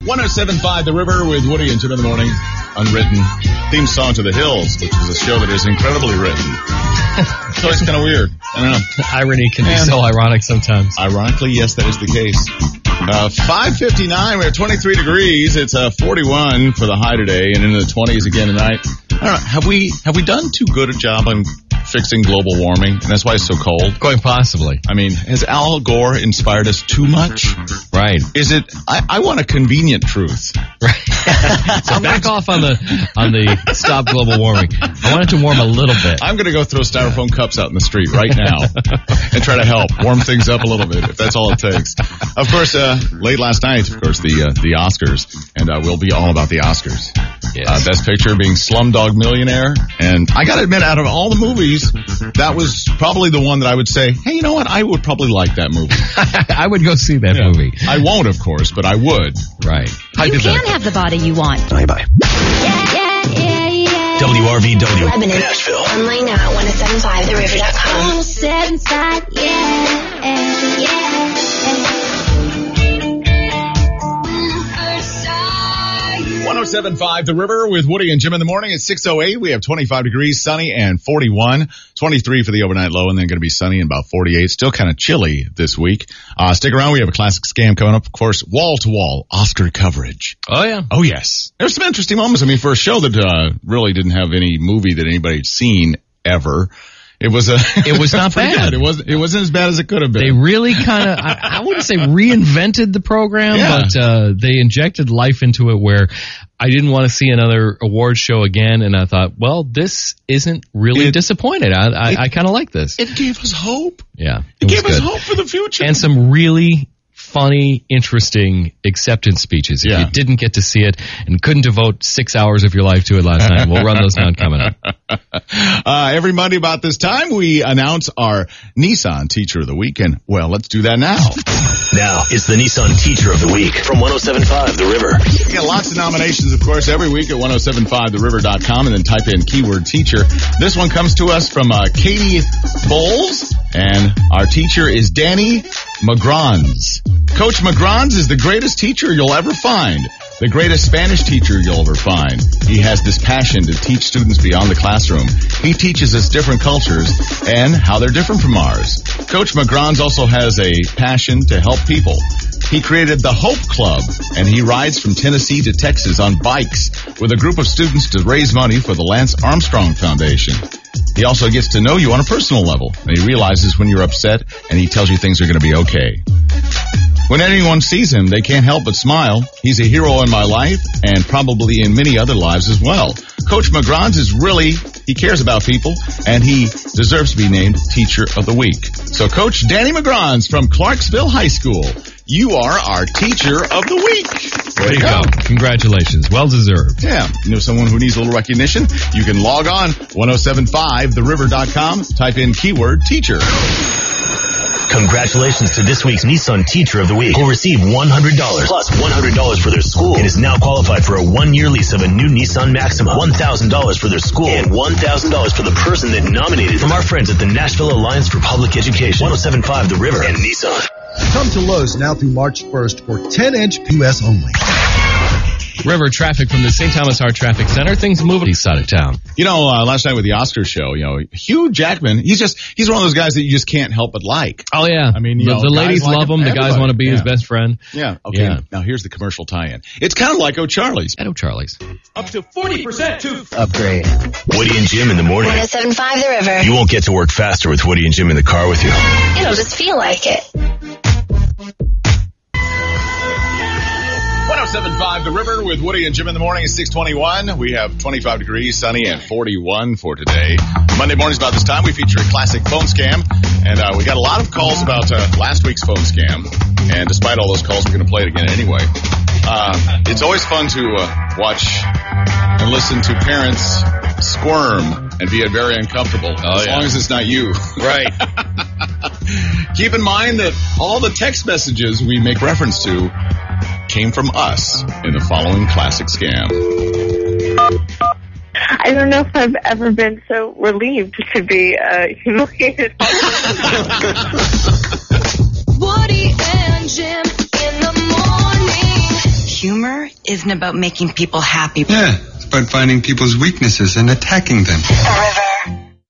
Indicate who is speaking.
Speaker 1: 107.5 The River with Woody and Jim in the morning. Unwritten theme song to The Hills, which is a show that is incredibly written. So it's kind of weird. I don't know.
Speaker 2: Irony can be so ironic sometimes.
Speaker 1: Ironically, yes, that is the case. 5:59, we're at 23 degrees. It's 41 for the high today, and into the 20s again tonight. I don't know, have we done too good a job on fixing global warming, and that's why it's so cold?
Speaker 2: Quite possibly.
Speaker 1: I mean, has Al Gore inspired us too much?
Speaker 2: Right.
Speaker 1: Is it? I want a convenient truth.
Speaker 2: Right. So back off on the stop global warming. I want it to warm a little bit.
Speaker 1: I'm going to go throw styrofoam cups out in the street right now and try to help warm things up a little bit, if that's all it takes. Of course, late last night, of course, the Oscars, and we'll be all about the Oscars.
Speaker 2: Yes.
Speaker 1: Best Picture being Slumdog Millionaire, and I got to admit, out of all the movies, that was probably the one that I would say, hey, you know what? I would probably like that movie.
Speaker 2: I would go see that movie.
Speaker 1: I won't, of course, but I would.
Speaker 2: Right.
Speaker 3: You can have the body you want.
Speaker 4: Bye-bye. WRVW.
Speaker 5: Lebanon.
Speaker 4: Nashville.
Speaker 5: Online now, 1075theriver.com.
Speaker 3: 107.5, yeah.
Speaker 1: 107.5 The River with Woody and Jim in the morning. It's 6:08. We have 25 degrees, sunny, and 41. 23 for the overnight low, and then going to be sunny and about 48. Still kind of chilly this week. Stick around. We have a classic scam coming up. Of course, wall-to-wall Oscar coverage.
Speaker 2: Oh, yeah.
Speaker 1: Oh, yes. There's some interesting moments. I mean, for a show that really didn't have any movie that anybody had seen ever, it was
Speaker 2: not bad.
Speaker 1: Good. It wasn't as bad as it could have been.
Speaker 2: They really kind of, I wouldn't say reinvented the program, but they injected life into it where I didn't want to see another awards show again, and I thought, well, this isn't really disappointed. I kind of like this.
Speaker 1: It gave us hope.
Speaker 2: Yeah.
Speaker 1: It gave us hope for the future.
Speaker 2: And some really funny, interesting acceptance speeches. If you didn't get to see it and couldn't devote 6 hours of your life to it last night, we'll run those down coming up.
Speaker 1: Every Monday about this time, we announce our Nissan Teacher of the Week, and, well, let's do that now.
Speaker 4: Now, it's the Nissan Teacher of the Week from 107.5 The River.
Speaker 1: We got lots of nominations, of course, every week at 1075theriver.com, and then type in keyword teacher. This one comes to us from Katie Bowles, and our teacher is Danny Magrans. Coach Magrans is the greatest teacher you'll ever find. The greatest Spanish teacher you'll ever find. He has this passion to teach students beyond the classroom. He teaches us different cultures and how they're different from ours. Coach Magrans also has a passion to help people. He created the Hope Club, and he rides from Tennessee to Texas on bikes with a group of students to raise money for the Lance Armstrong Foundation. He also gets to know you on a personal level, and he realizes when you're upset, and he tells you things are going to be okay. When anyone sees him, they can't help but smile. He's a hero in my life and probably in many other lives as well. Coach Magrans he cares about people, and he deserves to be named Teacher of the Week. So Coach Danny Magrans from Clarksville High School, you are our Teacher of the Week.
Speaker 2: There you go. Congratulations. Well deserved.
Speaker 1: Yeah. You know someone who needs a little recognition? You can log on 1075theriver.com, type in keyword teacher.
Speaker 4: Congratulations to this week's Nissan Teacher of the Week, who received $100 plus $100 for their school and is now qualified for a 1-year lease of a new Nissan Maxima, $1,000 for their school, and $1,000 for the person that nominated from our friends at the Nashville Alliance for Public Education, 1075 The River, and Nissan.
Speaker 6: Come to Lowe's now through March 1st for 10-inch POS only.
Speaker 2: River traffic from the St. Thomas Hart Traffic Center. Things moving east side of town.
Speaker 1: You know, last night with the Oscars show, Hugh Jackman, he's one of those guys that you just can't help but like.
Speaker 2: Oh, yeah.
Speaker 1: I mean,
Speaker 2: the ladies love him. The guys want to be his best friend.
Speaker 1: Yeah. Okay. Yeah. Now here's the commercial tie-in. It's kind of like O'Charlie's.
Speaker 2: At O'Charlie's.
Speaker 7: Up to 40% to
Speaker 4: upgrade. Woody and Jim in the morning.
Speaker 5: 1075 The River.
Speaker 4: You won't get to work faster with Woody and Jim in the car with you.
Speaker 5: It'll just feel like it.
Speaker 1: 1075 The River with Woody and Jim in the morning at 6:21. We have 25 degrees, sunny, and 41 for today. Monday mornings about this time, we feature a classic phone scam, and we got a lot of calls about last week's phone scam. And despite all those calls, we're going to play it again anyway. It's always fun to watch and listen to parents squirm and be very uncomfortable, as long as it's not you.
Speaker 2: Right.
Speaker 1: Keep in mind that all the text messages we make reference to came from us in the following classic scam.
Speaker 8: I don't know if I've ever been so relieved to be humiliated.
Speaker 3: Woody and Jim in the morning.
Speaker 5: Humor
Speaker 9: Power isn't about making people happy.
Speaker 10: Yeah, it's about finding people's weaknesses and attacking them.
Speaker 5: The River.